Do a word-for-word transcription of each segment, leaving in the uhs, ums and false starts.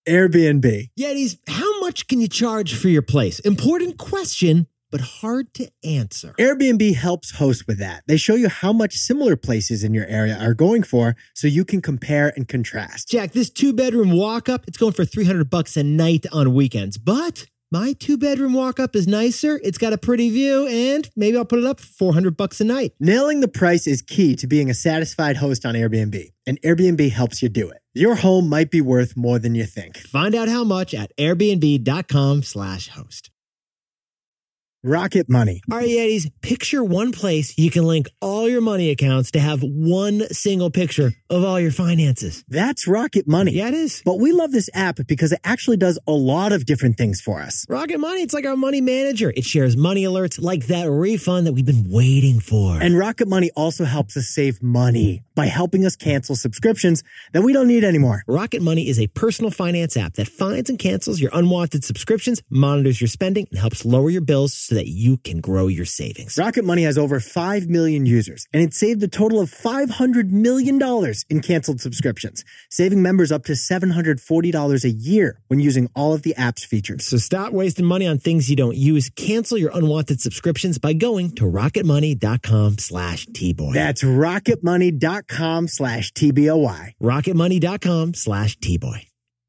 Airbnb. Yetis, how much can you charge for your place? Important question, but hard to answer. Airbnb helps host with that. They show you how much similar places in your area are going for so you can compare and contrast. Jack, this two-bedroom walk-up, it's going for three hundred bucks a night on weekends, but my two-bedroom walk-up is nicer, it's got a pretty view, and maybe I'll put it up for four hundred bucks a night. Nailing the price is key to being a satisfied host on Airbnb, and Airbnb helps you do it. Your home might be worth more than you think. Find out how much at airbnb.com slash host. Rocket Money. All right, Yetis, picture one place you can link all your money accounts to have one single picture of all your finances. That's Rocket Money. Yeah, it is. But we love this app because it actually does a lot of different things for us. Rocket Money, it's like our money manager. It shares money alerts like that refund that we've been waiting for. And Rocket Money also helps us save money by helping us cancel subscriptions that we don't need anymore. Rocket Money is a personal finance app that finds and cancels your unwanted subscriptions, monitors your spending, and helps lower your bills so that you can grow your savings. Rocket Money has over five million users, and it saved a total of five hundred million dollars in canceled subscriptions, saving members up to seven hundred forty dollars a year when using all of the app's features. So stop wasting money on things you don't use. Cancel your unwanted subscriptions by going to rocketmoney.com slash T-Boy. That's rocketmoney.com slash T-B-O-Y. rocketmoney.com slash T-Boy.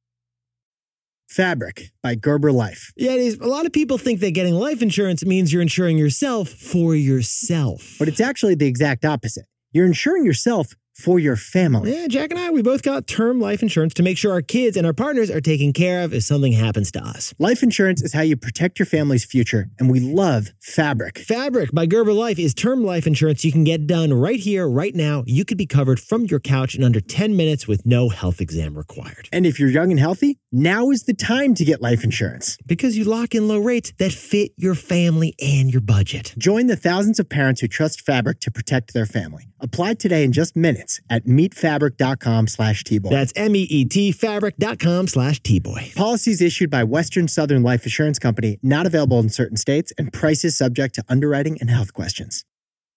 Fabric by Gerber Life. Yeah, it is. A lot of people think that getting life insurance means you're insuring yourself for yourself. But it's actually the exact opposite. You're insuring yourself for your family. Yeah, Jack and I, we both got term life insurance to make sure our kids and our partners are taken care of if something happens to us. Life insurance is how you protect your family's future, and we love Fabric. Fabric by Gerber Life is term life insurance you can get done right here, right now. You could be covered from your couch in under ten minutes with no health exam required. And if you're young and healthy, now is the time to get life insurance. Because you lock in low rates that fit your family and your budget. Join the thousands of parents who trust Fabric to protect their family. Apply today in just minutes at meetfabric.com slash T-Boy. That's M-E-E-T fabric.com slash T-Boy. Policies issued by Western Southern Life Assurance Company, not available in certain states, and prices subject to underwriting and health questions.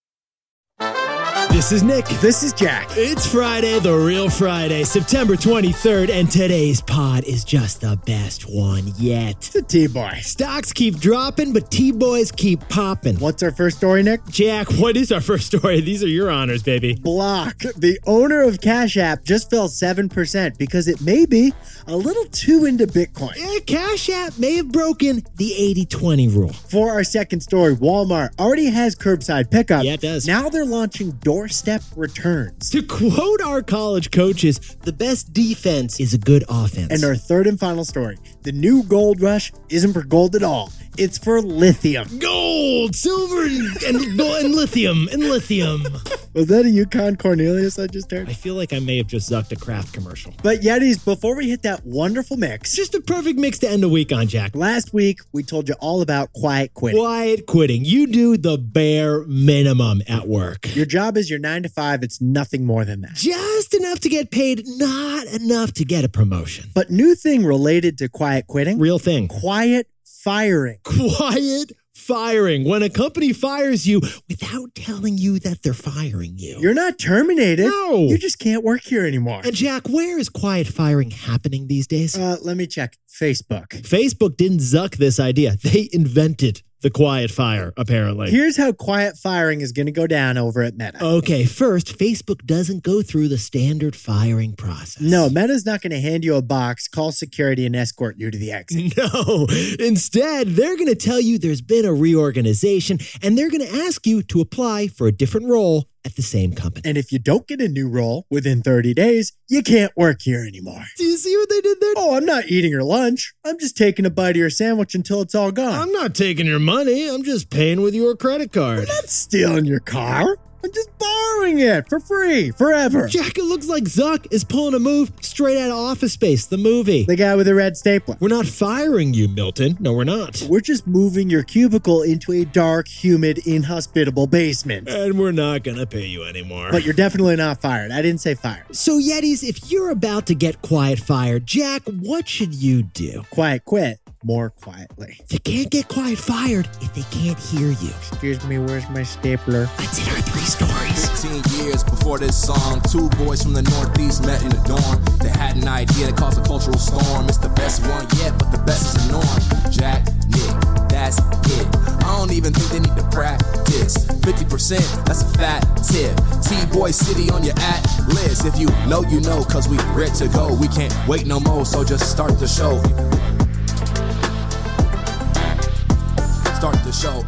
This is Nick. This is Jack. It's Friday, the real Friday, September twenty-third, and today's pod is just the best one yet. It's a T-Boy. Stocks keep dropping, but T-Boys keep popping. What's our first story, Nick? Jack, what is our first story? These are your honors, baby. Block, the owner of Cash App, just fell seven percent because it may be a little too into Bitcoin. Yeah, Cash App may have broken the eighty twenty rule. For our second story, Walmart already has curbside pickup. Yeah, it does. Now they're launching doorstep returns. To quote our college coaches, the best defense is a good offense. And our third and final story, the new gold rush isn't for gold at all. It's for lithium. Gold, silver, and, and, and lithium, and lithium. Was that a Yukon Cornelius I just heard? I feel like I may have just zucked a Kraft commercial. But Yetis, before we hit that wonderful mix. Just a perfect mix to end a week on, Jack. Last week, we told you all about quiet quitting. Quiet quitting. You do the bare minimum at work. Your job is your nine to five. It's nothing more than that. Just enough to get paid, not enough to get a promotion. But new thing related to quiet quitting. Real thing. Quiet firing. Quiet firing. When a company fires you without telling you that they're firing you. You're not terminated. No. You just can't work here anymore. And Jack, where is quiet firing happening these days? Uh, let me check. Facebook. Facebook didn't zuck this idea. They invented the quiet fire, apparently. Here's how quiet firing is going to go down over at Meta. Okay, first, Facebook doesn't go through the standard firing process. No, Meta's not going to hand you a box, call security, and escort you to the exit. No. Instead, they're going to tell you there's been a reorganization, and they're going to ask you to apply for a different role at the same company. And if you don't get a new role within thirty days, you can't work here anymore. Do you see what they did there? Oh, I'm not eating your lunch. I'm just taking a bite of your sandwich until it's all gone. I'm not taking your money. I'm just paying with your credit card. I'm not stealing your car. I'm just borrowing it for free, forever. Jack, it looks like Zuck is pulling a move straight out of Office Space, the movie. The guy with the red stapler. We're not firing you, Milton. No, we're not. We're just moving your cubicle into a dark, humid, inhospitable basement. And we're not going to pay you anymore. But you're definitely not fired. I didn't say fired. So, Yetis, if you're about to get quiet fired, Jack, what should you do? Quiet quit more quietly. They can't get quiet fired if they can't hear you. Excuse me, where's my stapler? Let's hit our three stories. fifteen years before this song, two boys from the Northeast met in a dorm. They had an idea that caused a cultural storm. It's the percent, that's a fat tip. T-Boy City on your at-list. If you know, you know, cause we ready to go. We can't wait no more, so just start the show. Start the show.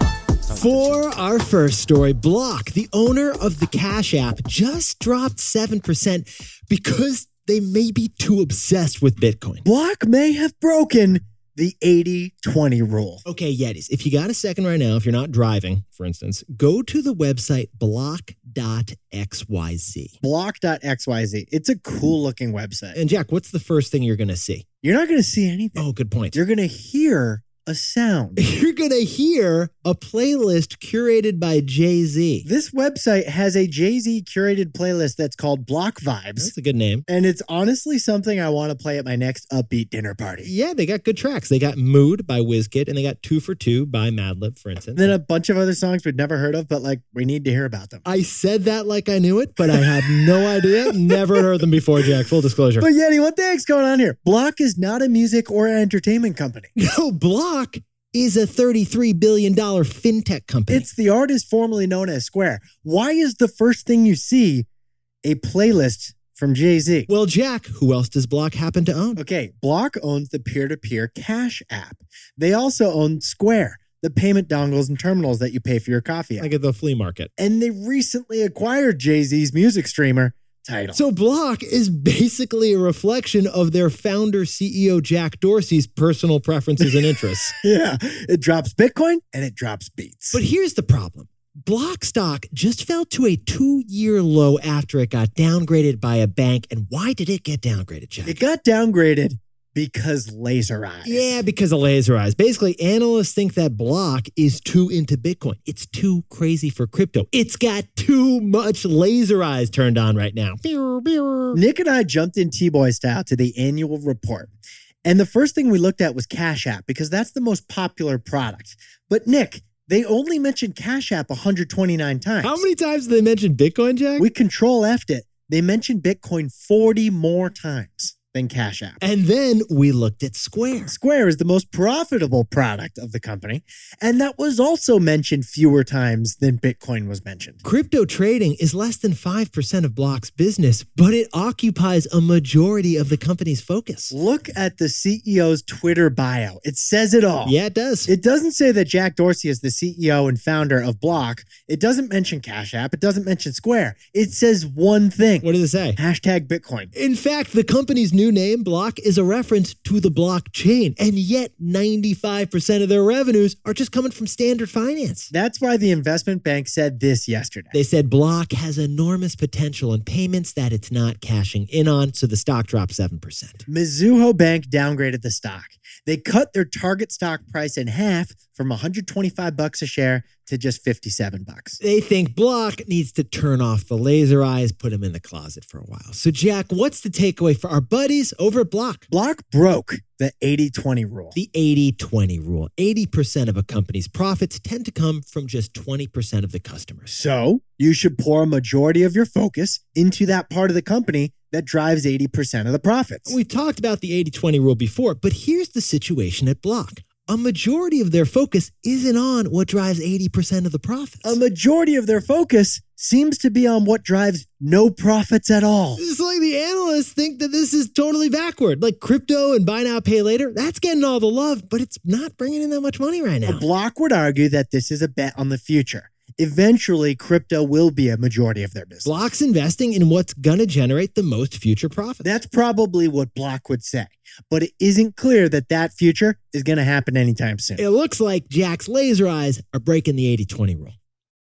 For our first story, Block, the owner of the Cash App, just dropped seven percent because they may be too obsessed with Bitcoin. Block may have broken the eighty twenty rule. Okay, Yetis, if you got a second right now, if you're not driving, for instance, go to the website block dot x y z. block dot x y z. It's a cool looking website. And Jack, what's the first thing you're going to see? You're not going to see anything. Oh, good point. You're going to hear a sound. You're going to hear a playlist curated by Jay-Z. This website has a Jay-Z curated playlist that's called Block Vibes. That's a good name. And it's honestly something I want to play at my next upbeat dinner party. Yeah, they got good tracks. They got Mood by WizKid, and they got Two for Two by Madlib, for instance. Then a bunch of other songs we'd never heard of, but like we need to hear about them. I said that like I knew it, but I had no idea. Never heard them before, Jack. Full disclosure. But Yeti, what the heck's going on here? Block is not a music or entertainment company. No, Block is a thirty-three billion dollars fintech company. It's the artist formerly known as Square. Why is the first thing you see a playlist from Jay-Z? Well, Jack, who else does Block happen to own? Okay, Block owns the peer-to-peer Cash App. They also own Square, the payment dongles and terminals that you pay for your coffee at. Like at the flea market. And they recently acquired Jay-Z's music streamer, Tidal. So Block is basically a reflection of their founder, C E O Jack Dorsey's personal preferences and interests. Yeah, it drops Bitcoin and it drops beats. But here's the problem. Block stock just fell to a two-year low after it got downgraded by a bank. And why did it get downgraded, Jack? It got downgraded because Laser Eyes. Yeah, because of Laser Eyes. Basically, analysts think that Block is too into Bitcoin. It's too crazy for crypto. It's got too much Laser Eyes turned on right now. Nick and I jumped in T-Boy style to the annual report. And the first thing we looked at was Cash App because that's the most popular product. But Nick, they only mentioned Cash App one hundred twenty-nine times. How many times did they mention Bitcoin, Jack? We control F'd it. They mentioned Bitcoin forty more times than Cash App. And then we looked at Square. Square is the most profitable product of the company, and that was also mentioned fewer times than Bitcoin was mentioned. Crypto trading is less than five percent of Block's business, but it occupies a majority of the company's focus. Look at the C E O's Twitter bio. It says it all. Yeah, it does. It doesn't say that Jack Dorsey is the C E O and founder of Block. It doesn't mention Cash App. It doesn't mention Square. It says one thing. What does it say? Hashtag Bitcoin. In fact, the company's new name, Block, is a reference to the blockchain, and yet ninety-five percent of their revenues are just coming from standard finance. That's why the investment bank said this yesterday. They said Block has enormous potential in payments that it's not cashing in on, so the stock dropped seven percent. Mizuho Bank downgraded the stock. They cut their target stock price in half from one hundred twenty-five bucks a share to just fifty-seven bucks. They think Block needs to turn off the Laser Eyes, put them in the closet for a while. So, Jack, what's the takeaway for our buddies over at Block? Block broke the eighty twenty rule. The eighty twenty rule. eighty percent of a company's profits tend to come from just twenty percent of the customers. So you should pour a majority of your focus into that part of the company that drives eighty percent of the profits. We talked about the eighty twenty rule before, but here's the situation at Block. A majority of their focus isn't on what drives eighty percent of the profits. A majority of their focus seems to be on what drives no profits at all. It's like the analysts think that this is totally backward. Like crypto and buy now, pay later, that's getting all the love, but it's not bringing in that much money right now. A Block would argue that this is a bet on the future. Eventually, crypto will be a majority of their business. Block's investing in what's going to generate the most future profits. That's probably what Block would say. But it isn't clear that that future is going to happen anytime soon. It looks like Jack's Laser Eyes are breaking the eighty twenty rule.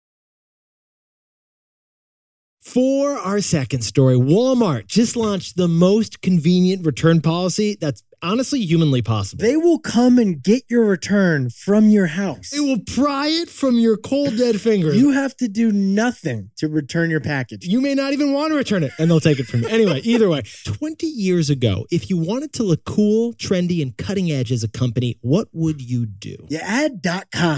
For our second story, Walmart just launched the most convenient return policy that's honestly humanly possible. They will come and get your return from your house. It will pry it from your cold, dead fingers. You have to do nothing to return your package. You may not even want to return it, and they'll take it from you. Anyway, either way, twenty years ago, if you wanted to look cool, trendy, and cutting edge as a company, what would you do? You add .com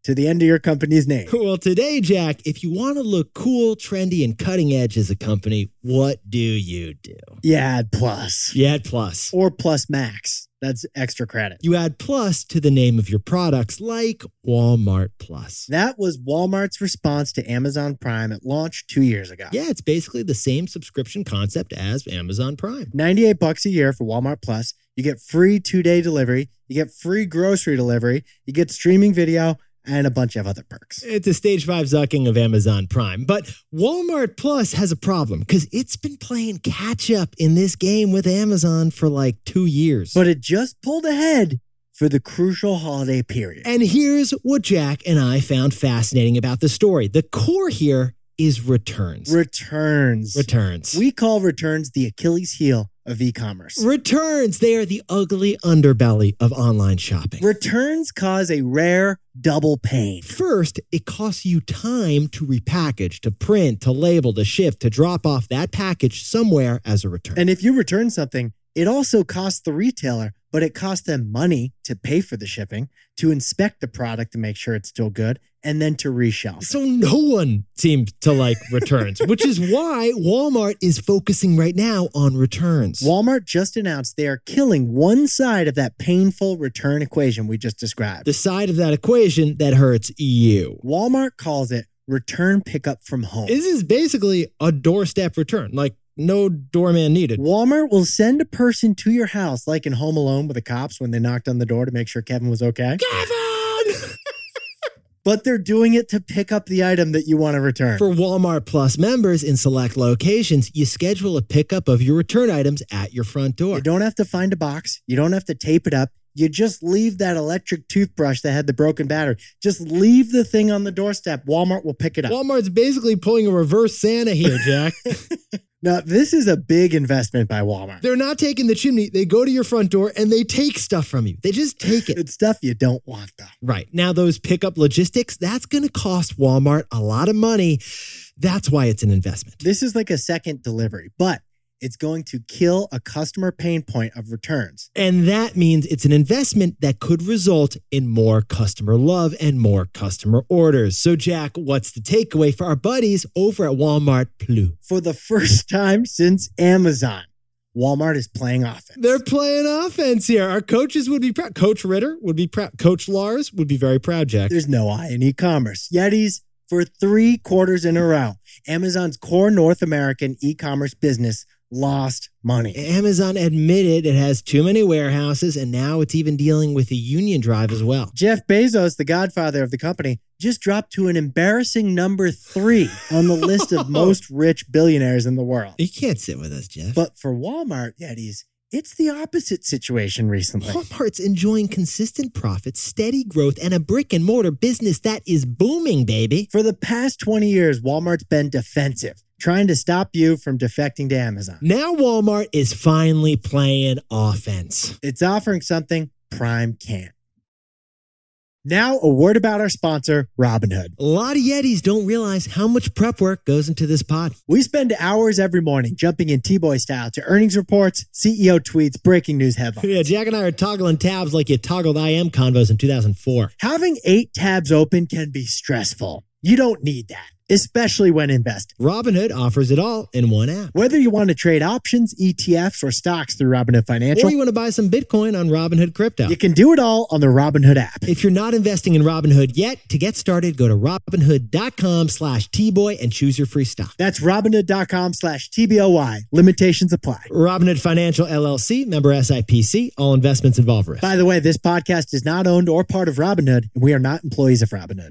to the end of your company's name. Well, today, Jack, if you want to look cool, trendy, and cutting edge as a company, what do you do? You add Plus. You add Plus. Or Plus Max. That's extra credit. You add Plus to the name of your products like Walmart Plus. That was Walmart's response to Amazon Prime at launch two years ago. Yeah, it's basically the same subscription concept as Amazon Prime. ninety-eight bucks a year for Walmart Plus. You get free two-day delivery. You get free grocery delivery. You get streaming video and a bunch of other perks. It's a stage five zucking of Amazon Prime. But Walmart Plus has a problem because it's been playing catch up in this game with Amazon for like two years. But it just pulled ahead for the crucial holiday period. And here's what Jack and I found fascinating about the story. The core here is returns. Returns. Returns. We call returns the Achilles heel of e-commerce. Returns. They are the ugly underbelly of online shopping. Returns cause a rare double pain. First, it costs you time to repackage, to print, to label, to ship, to drop off that package somewhere as a return. And if you return something, it also costs the retailer, but it costs them money to pay for the shipping, to inspect the product to make sure it's still good, and then to reshelf. So no one seems to like returns, which is why Walmart is focusing right now on returns. Walmart just announced they are killing one side of that painful return equation we just described. The side of that equation that hurts you. Walmart calls it return pickup from home. This is basically a doorstep return, like no doorman needed. Walmart will send a person to your house, like in Home Alone with the cops when they knocked on the door to make sure Kevin was okay. Kevin! But they're doing it to pick up the item that you want to return. For Walmart Plus members in select locations, you schedule a pickup of your return items at your front door. You don't have to find a box. You don't have to tape it up. You just leave that electric toothbrush that had the broken battery. Just leave the thing on the doorstep. Walmart will pick it up. Walmart's basically pulling a reverse Santa here, Jack. Now, this is a big investment by Walmart. They're not taking the chimney. They go to your front door and they take stuff from you. They just take it. It's stuff you don't want, though. Right. Now, those pickup logistics, that's going to cost Walmart a lot of money. That's why it's an investment. This is like a second delivery, but it's going to kill a customer pain point of returns. And that means it's an investment that could result in more customer love and more customer orders. So, Jack, what's the takeaway for our buddies over at Walmart Plus? For the first time since Amazon, Walmart is playing offense. They're playing offense here. Our coaches would be proud. Coach Ritter would be proud. Coach Lars would be very proud, Jack. There's no I in e-commerce. Yetis, for three quarters in a row, Amazon's core North American e-commerce business lost money. Amazon admitted it has too many warehouses, and now it's even dealing with a union drive as well. Jeff Bezos, the godfather of the company, just dropped to an embarrassing number three on the list of most rich billionaires in the world. You can't sit with us, Jeff. But for Walmart, Yetis, it's the opposite situation recently. Walmart's enjoying consistent profits, steady growth, and a brick and mortar business that is booming, baby. For the past twenty years, Walmart's been defensive, trying to stop you from defecting to Amazon. Now Walmart is finally playing offense. It's offering something Prime can't. Now, a word about our sponsor, Robinhood. A lot of Yetis don't realize how much prep work goes into this pod. We spend hours every morning jumping in T-Boy style to earnings reports, C E O tweets, breaking news headlines. Yeah, Jack and I are toggling tabs like you toggled I M convos in two thousand four. Having eight tabs open can be stressful. You don't need that, especially when investing. Robinhood offers it all in one app. Whether you want to trade options, E T Fs, or stocks through Robinhood Financial, or you want to buy some Bitcoin on Robinhood Crypto, you can do it all on the Robinhood app. If you're not investing in Robinhood yet, to get started, go to Robinhood.com slash T-Boy and choose your free stock. That's Robinhood.com slash T B O Y. Limitations apply. Robinhood Financial, L L C, member S I P C. All investments involve risk. By the way, this podcast is not owned or part of Robinhood, and we are not employees of Robinhood.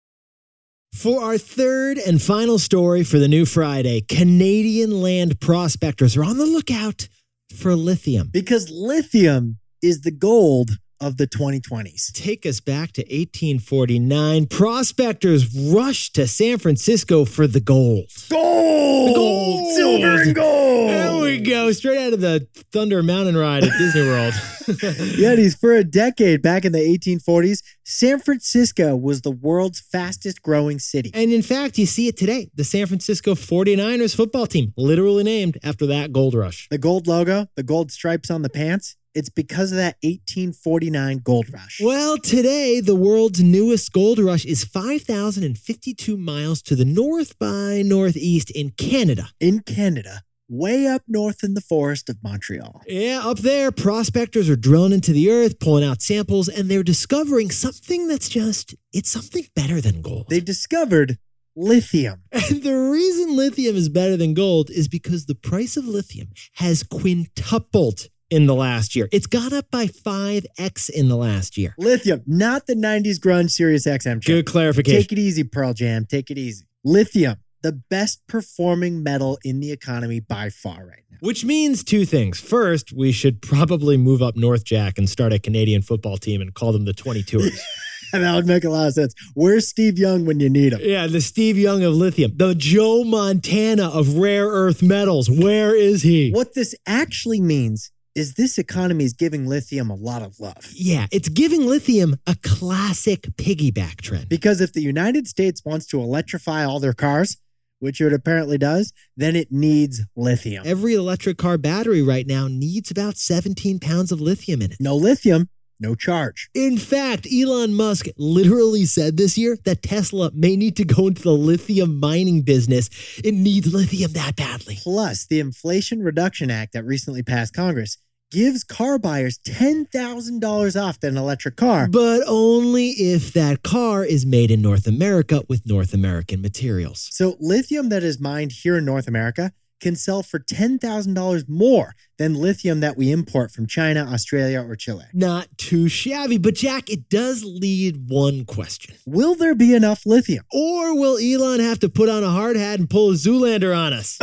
For our third and final story for the new Friday, Canadian land prospectors are on the lookout for lithium. Because lithium is the gold of the twenty twenties. Take us back to eighteen forty-nine. Prospectors rushed to San Francisco for the gold. Gold! Gold! Silver and gold! There we go. Straight out of the Thunder Mountain ride at Disney World. Yetis, for a decade back in the eighteen forties, San Francisco was the world's fastest growing city. And in fact, you see it today. The San Francisco forty-niners football team, literally named after that gold rush. The gold logo, the gold stripes on the pants, It's because of that eighteen forty-nine gold rush. Well, today, the world's newest gold rush is five thousand fifty-two miles to the north by northeast in Canada. In Canada, way up north in the forest of Montreal. Yeah, up there, prospectors are drilling into the earth, pulling out samples, and they're discovering something that's just, it's something better than gold. They discovered lithium. And the reason lithium is better than gold is because the price of lithium has quintupled in the last year. It's gone up by five x in the last year. Lithium, not the nineties grunge Sirius X M chip. Good clarification. Take it easy, Pearl Jam. Take it easy. Lithium, the best performing metal in the economy by far right now. Which means two things. First, we should probably move up north, Jack, and start a Canadian football team and call them the twenty-twoers. And that would make a lot of sense. Where's Steve Young when you need him? Yeah, the Steve Young of lithium. The Joe Montana of rare earth metals. Where is he? What this actually means is this economy is giving lithium a lot of love. Yeah, it's giving lithium a classic piggyback trend. Because if the United States wants to electrify all their cars, which it apparently does, then it needs lithium. Every electric car battery right now needs about seventeen pounds of lithium in it. No lithium, no charge. In fact, Elon Musk literally said this year that Tesla may need to go into the lithium mining business. It needs lithium that badly. Plus, the Inflation Reduction Act that recently passed Congress gives car buyers ten thousand dollars off an electric car. But only if that car is made in North America with North American materials. So lithium that is mined here in North America can sell for ten thousand dollars more than lithium that we import from China, Australia, or Chile. Not too shabby, but Jack, it does lead one question. Will there be enough lithium? Or will Elon have to put on a hard hat and pull a Zoolander on us?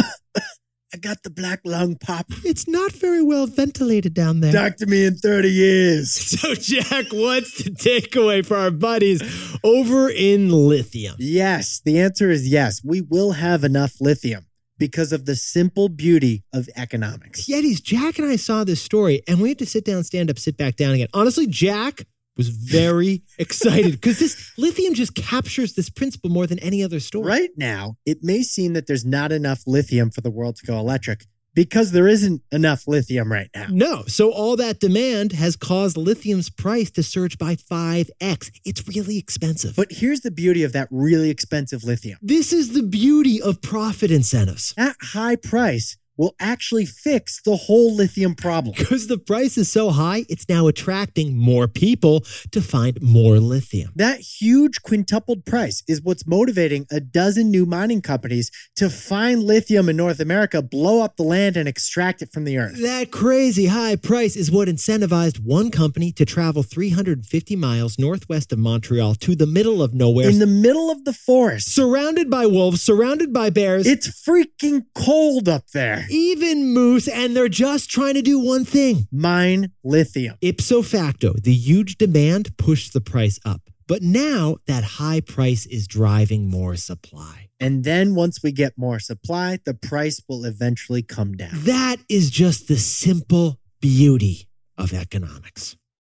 I got the black lung pop. It's not very well ventilated down there. Talk to me in thirty years. So, Jack, what's the takeaway for our buddies over in lithium? Yes, the answer is yes. We will have enough lithium because of the simple beauty of economics. Yetis, Jack and I saw this story, and we had to sit down, stand up, sit back down again. Honestly, Jack was very excited because this lithium just captures this principle more than any other story. Right now, it may seem that there's not enough lithium for the world to go electric because there isn't enough lithium right now. No. So all that demand has caused lithium's price to surge by five x. It's really expensive. But here's the beauty of that really expensive lithium. This is the beauty of profit incentives. That high price will actually fix the whole lithium problem. Because the price is so high, it's now attracting more people to find more lithium. That huge quintupled price is what's motivating a dozen new mining companies to find lithium in North America, blow up the land, and extract it from the earth. That crazy high price is what incentivized one company to travel three hundred fifty miles northwest of Montreal to the middle of nowhere. In the middle of the forest. Surrounded by wolves, surrounded by bears. It's freaking cold up there. Even moose, and they're just trying to do one thing. Mine lithium. Ipso facto, the huge demand pushed the price up. But now that high price is driving more supply. And then once we get more supply, the price will eventually come down. That is just the simple beauty of economics.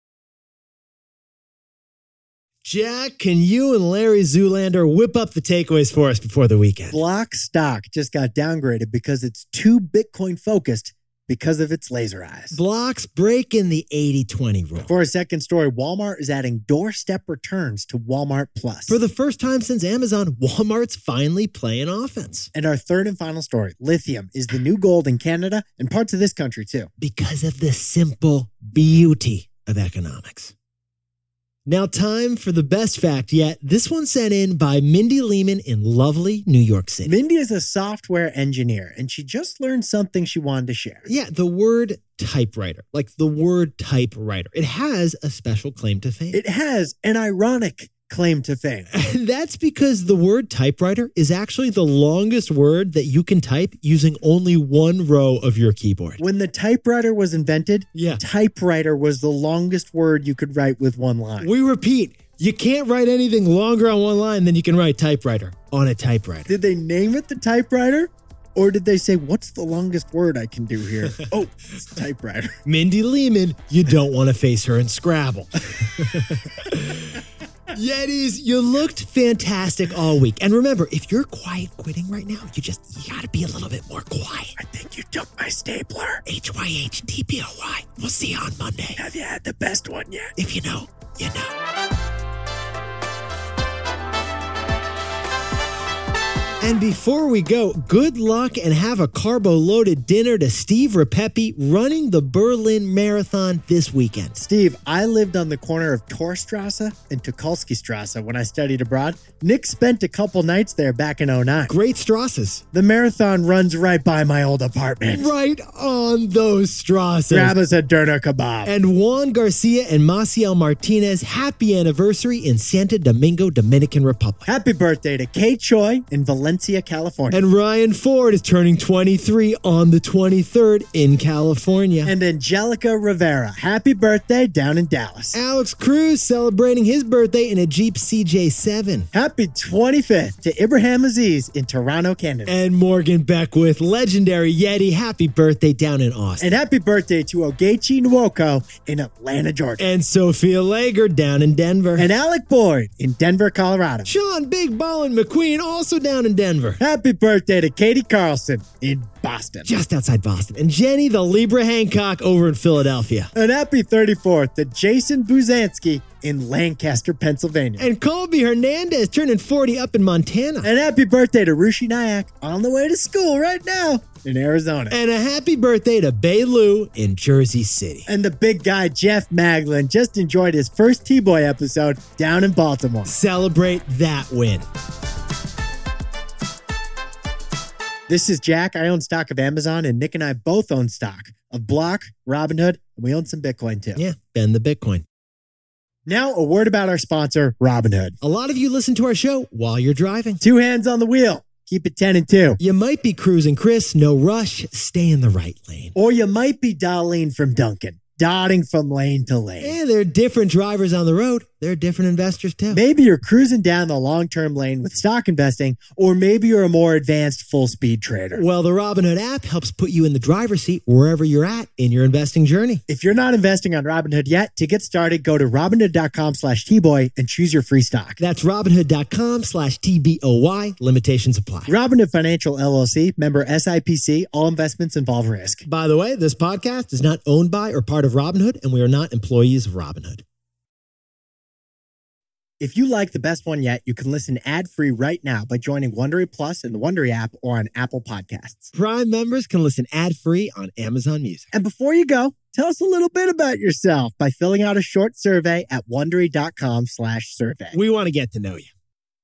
Jack, can you and Larry Zoolander whip up the takeaways for us before the weekend? Block stock just got downgraded because it's too Bitcoin focused because of its laser eyes. Block's breaking the eighty twenty rule. For a second story, Walmart is adding doorstep returns to Walmart Plus. For the first time since Amazon, Walmart's finally playing offense. And our third and final story, lithium is the new gold in Canada and parts of this country too. Because of the simple beauty of economics. Now, time for the best fact yet. This one sent in by Mindy Lehman in lovely New York City. Mindy is a software engineer, and she just learned something she wanted to share. Yeah, the word typewriter, like the word typewriter, it has a special claim to fame. It has an ironic claim to fame. And that's because the word typewriter is actually the longest word that you can type using only one row of your keyboard. When the typewriter was invented, yeah. typewriter was the longest word you could write with one line. We repeat, you can't write anything longer on one line than you can write typewriter on a typewriter. Did they name it the typewriter? Or did they say, what's the longest word I can do here? Oh, it's typewriter. Mindy Lehman, you don't want to face her in Scrabble. Yetis, you looked fantastic all week. And remember, if you're quiet quitting right now, you just, you gotta be a little bit more quiet. I think you took my stapler. H Y H T P O Y. We'll see you on Monday. Have you had the best one yet? If you know, you know. And before we go, good luck and have a carbo-loaded dinner to Steve Repepi running the Berlin Marathon this weekend. Steve, I lived on the corner of Torstrasse and Tucholskystrasse when I studied abroad. Nick spent a couple nights there back in oh nine. Great Strasses. The marathon runs right by my old apartment. Right on those Strasses. Grab us a doner kebab. And Juan Garcia and Maciel Martinez, happy anniversary in Santo Domingo, Dominican Republic. Happy birthday to Kay Choi in Valencia, California. And Ryan Ford is turning twenty-three on the twenty-third in California. And Angelica Rivera, happy birthday down in Dallas. Alex Cruz celebrating his birthday in a Jeep C J seven. Happy twenty-fifth to Ibrahim Aziz in Toronto, Canada. And Morgan Beckwith, legendary Yeti, happy birthday down in Austin. And happy birthday to Ogechi Nwoko in Atlanta, Georgia. And Sophia Lager down in Denver. And Alec Boyd in Denver, Colorado. Sean Big Ballin' McQueen also down in Denver. Happy birthday to Katie Carlson in Boston. Just outside Boston. And Jenny the Libra Hancock over in Philadelphia. And happy thirty-fourth to Jason Buzansky in Lancaster, Pennsylvania. And Colby Hernandez turning forty up in Montana. And happy birthday to Rushi Nayak on the way to school right now in Arizona. And a happy birthday to Bay Lou in Jersey City. And the big guy, Jeff Maglin, just enjoyed his first T-Boy episode down in Baltimore. Celebrate that win. This is Jack. I own stock of Amazon, and Nick and I both own stock of Block, Robinhood, and we own some Bitcoin too. Yeah, bend the Bitcoin. Now, a word about our sponsor, Robinhood. A lot of you listen to our show while you're driving. Two hands on the wheel. Keep it ten and two. You might be cruising, Chris. No rush. Stay in the right lane. Or you might be Darlene from Duncan, dotting from lane to lane. Yeah, there are different drivers on the road. There are different investors too. Maybe you're cruising down the long-term lane with stock investing, or maybe you're a more advanced full-speed trader. Well, the Robinhood app helps put you in the driver's seat wherever you're at in your investing journey. If you're not investing on Robinhood yet, to get started, go to Robinhood.com slash T-Boy and choose your free stock. That's Robinhood.com slash T B O Y. Limitations apply. Robinhood Financial L L C, member S I P C. All investments involve risk. By the way, this podcast is not owned by or part of Robinhood, and we are not employees of Robinhood. If you like The Best One Yet, you can listen ad-free right now by joining Wondery Plus in the Wondery app or on Apple Podcasts. Prime members can listen ad-free on Amazon Music. And before you go, tell us a little bit about yourself by filling out a short survey at Wondery.com slash survey. We want to get to know you.